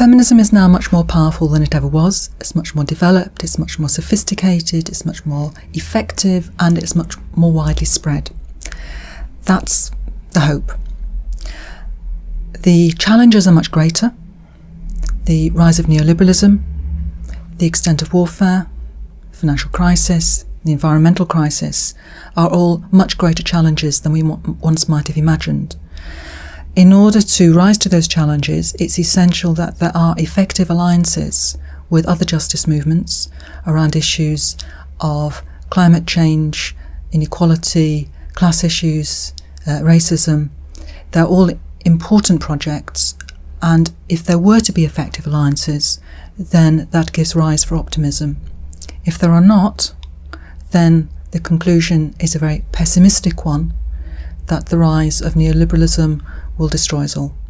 Feminism is now much more powerful than it ever was. It's much more developed, it's much more sophisticated, it's much more effective, and it's much more widely spread. That's the hope. The challenges are much greater. The rise of neoliberalism, the extent of warfare, financial crisis, the environmental crisis are all much greater challenges than we once might have imagined. In order to rise to those challenges, it's essential that there are effective alliances with other justice movements around issues of climate change, inequality, class issues, racism. They're all important projects, and if there were to be effective alliances, then that gives rise for optimism. If there are not, then the conclusion is a very pessimistic one, that the rise of neoliberalism will destroy us all.